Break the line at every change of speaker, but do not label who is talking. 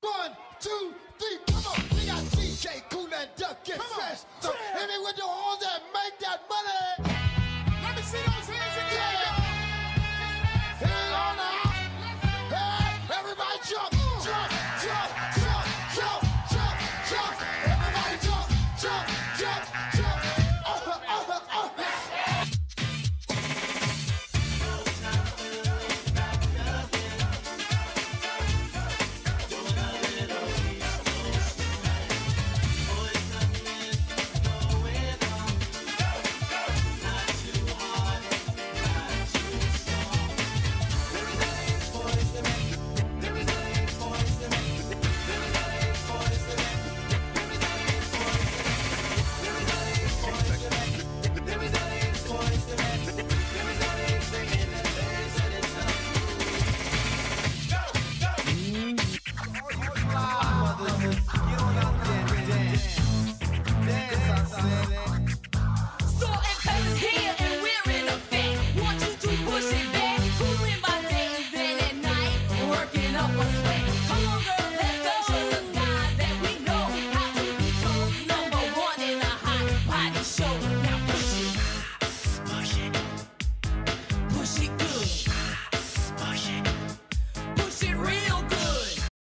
1, 2, 3, come on. We got DJ Kool and Duck, get fresh. So hit me with the horns that make that money.